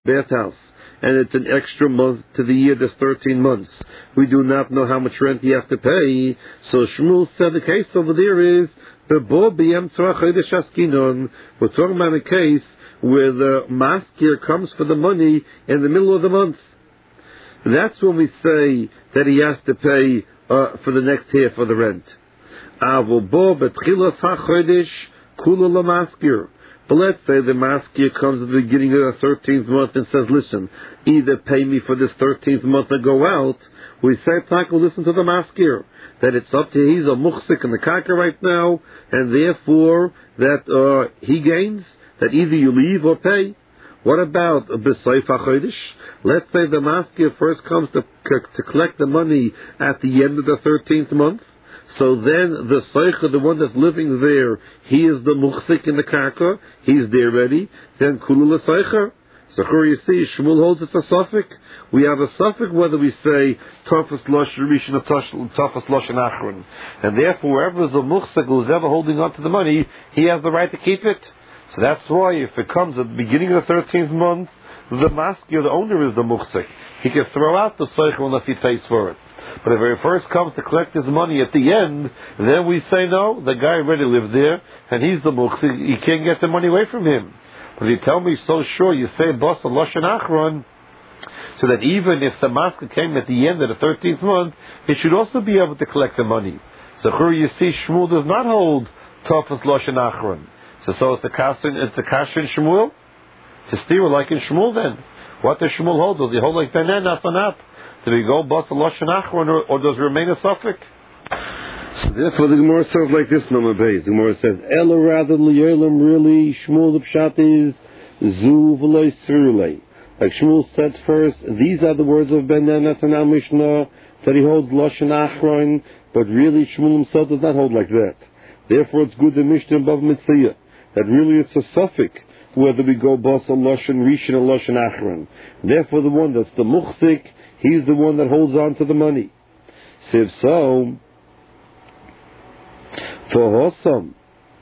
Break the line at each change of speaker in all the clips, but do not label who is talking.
bathhouse, and it's an extra month to the year. There's 13 months. We do not know how much rent you have to pay. So Shmuel said the case over there is we're talking about a case where the maskir comes for the money in the middle of the month. That's when we say that he has to pay for the next half of the rent. But let's say the maskir comes at the beginning of the 13th month and says, listen, either pay me for this 13th month or go out. We say, listen to the maskir, that it's up to he's a muhsik in the karka right now, and therefore that he gains, that either you leave or pay. What about b'soif hachodesh? Let's say the maskir first comes to collect the money at the end of the 13th month. So then the soicha, the one that's living there, he is the muhsik in the karka, he's there ready, then kulu l'soicha. So here you see, Shmuel holds it's a suffix. We have a suffix whether we say tafas loshen rishon or tafas loshen achron. And therefore, whoever is a muhsik who's ever holding on to the money, he has the right to keep it. So that's why if it comes at the beginning of the 13th month, the maskir, the owner, is the muhsik. He can throw out the soicha unless he pays for it. But if he first comes to collect his money at the end, then we say no, the guy already lived there, and he's the muhsik, you can't get the money away from him. But if you tell me so sure, you say bas loshen achron, so that even if the maskir came at the end of the 13th month, he should also be able to collect the money. So here you see Shmuel does not hold tafas loshen achron. So it's a kasha in Shmuel? To steer like in Shmuel then. What does Shmuel hold? Does he hold like Benen, Nasanat? Do we go bas loshen achron, or does it remain a suffix? So therefore the Gemara says like this, number base. The Gemara says, Ela rather li'olam, really, Shmuel the pshat is zu v'lo sirulei. Like Shmuel said first, these are the words of Ben Natanah Mishnah, that he holds loshen achron, but really Shmuel himself does not hold like that. Therefore it's good the Mishnah above Mitzvah, that really it's a suffix, whether we go bas loshen rishon or loshen achron. Therefore the one that's the muhsik, he's the one that holds on to the money. So if so, for Hossam.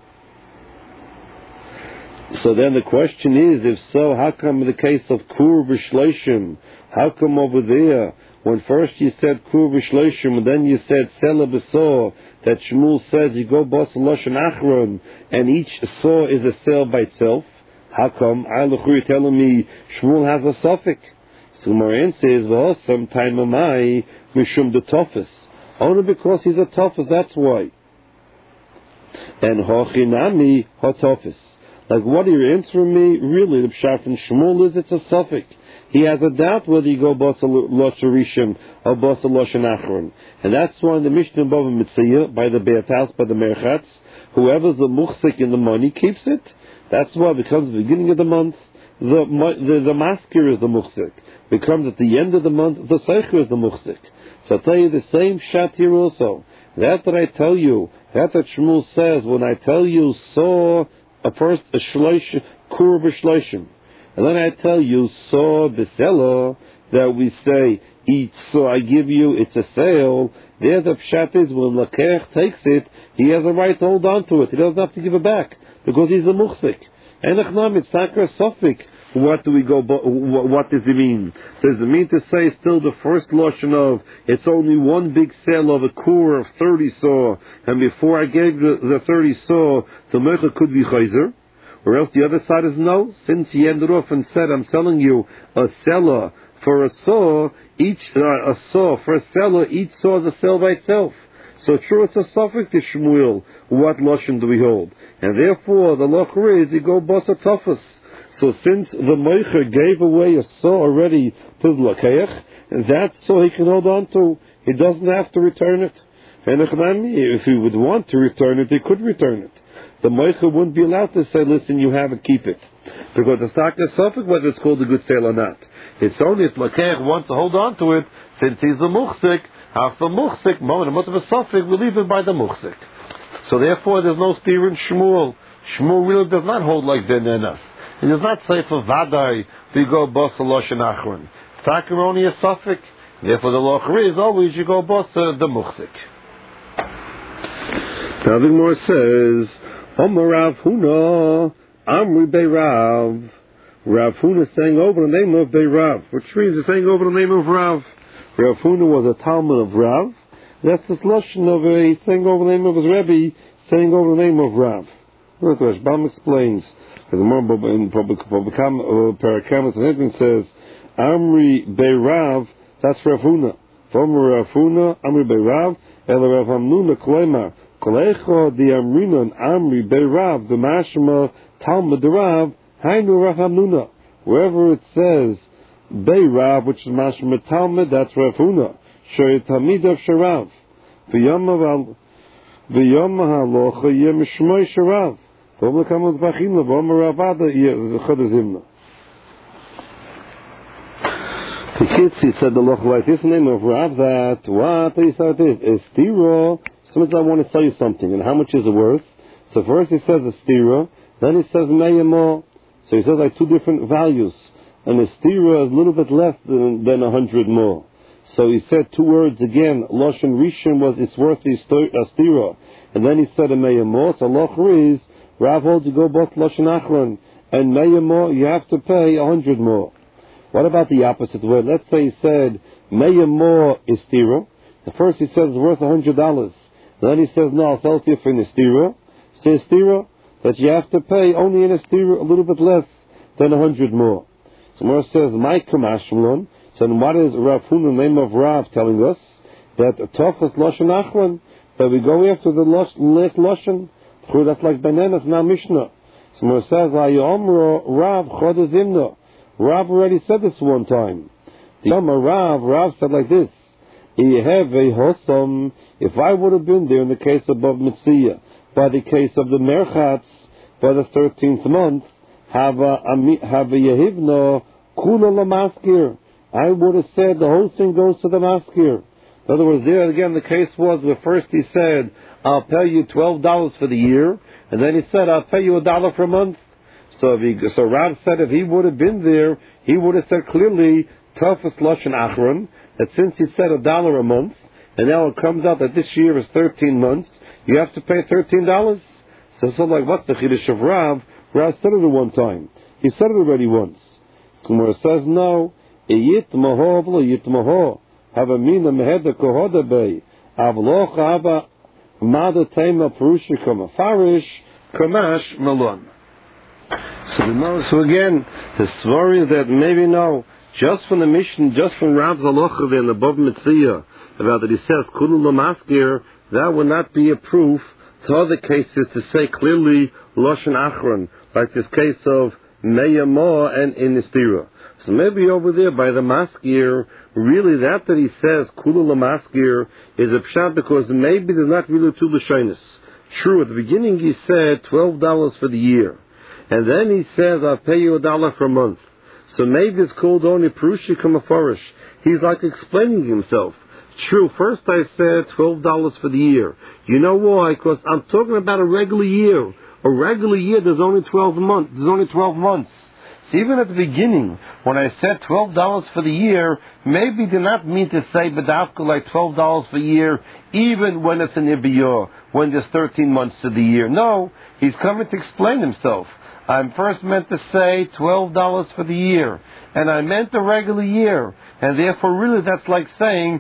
So then the question is, if so, how come in the case of Kur B'Shloshim, how come over there, when first you said Kur B'Shloshim, and then you said Sela B'Sor, that Shmuel says you go Bas Loshen Achron, and each Sor is a sale by itself, how come? You're telling me Shmuel has a suffix. So Moran says, well, sometime am I Mishum the Tofis. Only because he's a Tofis, that's why. And Hochinami Hotofis. Like, what are you answering me? Really, the pshat from Shmuel is it's a suffix. He has a doubt whether you go Basa Loshen Rishon or Basa Loshen Achron. And that's why in the Mishnah Bava Mitzvah, by the Beit House, by the Merchatz, whoever's the muhsik in the money keeps it. That's why it becomes the beginning of the month, the maskir is the muhsik. Becomes at the end of the month, the seicher is the muhsik. So I'll tell you the same shat here also. That I tell you, that Shmuel says, when I tell you, saw a first a shlosh, kur b'shloshim, and then I tell you, saw b'sela, that we say, each so I give you, it's a sale. There the pshat is, when Lakech takes it, he has a right to hold on to it. He doesn't have to give it back, because he's a muhsik. And Echnam, it's takra suffik. What do we go? What does it mean? Does it mean to say still the first lashon of it's only one big sale of a kur of 30 saw, and before I gave the 30 saw, the meicha could be chayzer, or else the other side is no. Since he ended off and said, I'm selling you a seller for a saw, each a saw for a seller, each saw is a sale by itself. So true, it's a suffix to Shmuel. What lashon do we hold? And therefore, the lachor is you go basa tafas. So since the Meicher gave away a saw already to the Lakeach, that saw he can hold on to. He doesn't have to return it. And if he would want to return it, he could return it. The Meicher wouldn't be allowed to say, listen, you have it, keep it. Because it's not a suffix whether it's called a good sale or not. It's only if Lakeach wants to hold on to it, since he's a muhsik, after muhsik, moment of a suffix, we leave it by the muhsik. So therefore there's no steer in Shmuel. Shmuel really does not hold like Benenas. He does not say for Vadai, we go Basa Loshen Achron. Takar only a suffix. Therefore the locher is always you go Basa the Muhsik. Now the Gemara says, Omar Rav Huna, Amri Beirav. Rav Huna saying over the name of Beirav, which means he's saying over the name of Rav. Rav Huna was a Talmud of Rav. That's the lashon of he's saying over the name of his Rebbe, saying over the name of Rav. Look, Rashbam explains. The Gemara in Parakamas and says, Amri Beirav, that's Rav Huna. V'omer Rav Huna, Amri Beirav, Ela Rav Hamnuna Kleimar, Kolecho di Amrinon Amri Beirav, the Mashma Talmud Rav, Hainu Rav Hamnuna. Wherever it says Beirav, which is Mashma Talmud, that's Rav Huna. Shoy Talmid of Sharav. V'yom halocha yem shmoy Sharav. V'omer kamot b'achina, v'omer Ravada yechadazimna. The kids, he said the loch like this name of Rav that, what? He said this, Estira. Sometimes I want to tell you something, and how much is it worth? So first he says Estira, then he says Meyamo. So he says like two different values. And Estira is a little bit less than 100 more. So he said two words again. Lashon Rishon was it's worth Estira. And then he said a Meyamo. So loch is, Rav holds you go both Lashon Achron. And Meyamo, you have to pay 100 more. What about the opposite way? Let's say he said, Meya more is stira. The first he says it's worth $100. Then he says, no, I'll sell it to you for an estira. Say estira, that you have to pay only an estira a little bit less than 100 more. So Mor says, my kamashmalon. So then what is Rav Huna, the name of Rav, telling us? That Tofas Lashon Achron, that we go after the last Lashon. That's like bananas, now Mishnah. So Mor says, Ayomro Rav Chodazimna. Rav already said this one time. The Rav said like this: if I would have been there in the case of Bava Metzia, by the case of the Merchatz, by the 13th month, have a Yehivno Kula Lamaskir, I would have said the whole thing goes to the Maskir. In other words, there again the case was where first he said, I'll pay you $12 for the year, and then he said, I'll pay you $1 for a month. So Rav said if he would have been there, he would have said clearly, Tofas Lashon Achron, that since he said $1 a month, and now it comes out that this year is 13 months, you have to pay $13. So like, what's the Chiddush of Rav? Rav said it at one time. He said it already once. Gemara says, no, Yitmaho v'lo Yitmaho, Hava mina meheda kohoda bei, Avloch hava mada tema perushikam, Farish kamash malon. So again, the story is that maybe no, just from the mission, just from Rav Zalocha there in the Bava Metzia, about that he says Kulu Lamaskir, that would not be a proof to other cases to say clearly Lashon Achron, like this case of Meya Mo and in Istira. So maybe over there by the Maskir, really that he says Kulu Lamaskir is a pshat because maybe there's not really two Lashonis. True, at the beginning he said $12 for the year. And then he says, I'll pay you $1 for a month. So maybe it's called only Perushi Kamafarish. He's like explaining himself. True, first I said $12 for the year. You know why? Because I'm talking about a regular year. A regular year, there's only 12 months. There's only 12 months. So even at the beginning, when I said $12 for the year, maybe did not mean to say Badavka like $12 for the year, even when it's an Ibiyah, when there's 13 months to the year. No, he's coming to explain himself. I'm first meant to say $12 for the year, and I meant the regular year, and therefore really that's like saying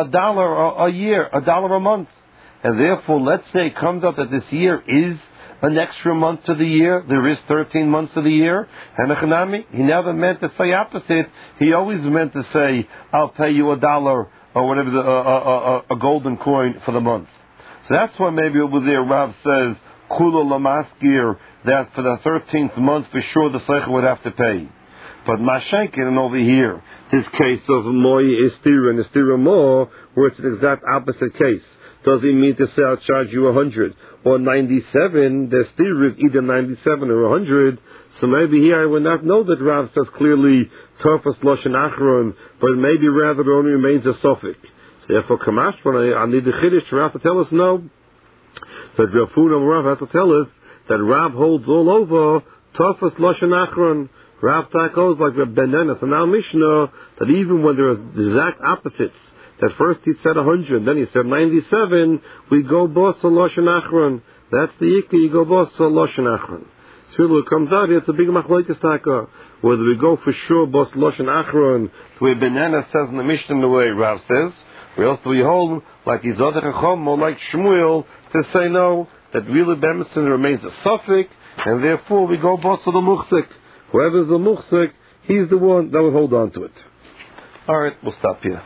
$1 a year, $1 a month, and therefore let's say it comes out that this year is an extra month to the year, there is 13 months to the year, and he never meant to say opposite, he always meant to say, I'll pay you $1 or whatever, a golden coin for the month. So that's why maybe over there Rav says, Kula Lamaskir, that for the 13th month for sure the Seicha would have to pay. But Mashenkin over here, this case of Moy Estira and Estira Mo, where it's an exact opposite case. Does he mean to say I'll charge you 100 or 97? The Estira is either 97 or 100. So maybe here I would not know that Rav says clearly Tofas Lashon Achron, but maybe rather it only remains a suffix. So therefore, Kamash, I need the Chiddush Rav to tell us no. That Rav Huna Rav has to tell us that Rav holds all over Tofas Lashon Achron. Rav takos like the Benenas and now Mishnah that even when there are exact opposites, that first he said 100, then he said 97, we go boss Lashon Achron. That's the Ikka, you go boss Lashon Achron. Tefillah comes out here, it's a big machlokes taka. Whether we go for sure, Bos Loshen Achron, the way Banana says in the Mishnah, the way Rav says, we also hold, like Yizodach and Chom, or like Shmuel, to say no, that really Bemetzen remains a suffix, and therefore we go Bos of the Muchsik. Whoever's the Muchsik, he's the one that will hold on to it. Alright, we'll stop here.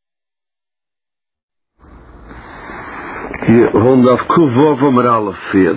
Hier, 100 Kuvov Aleph hier.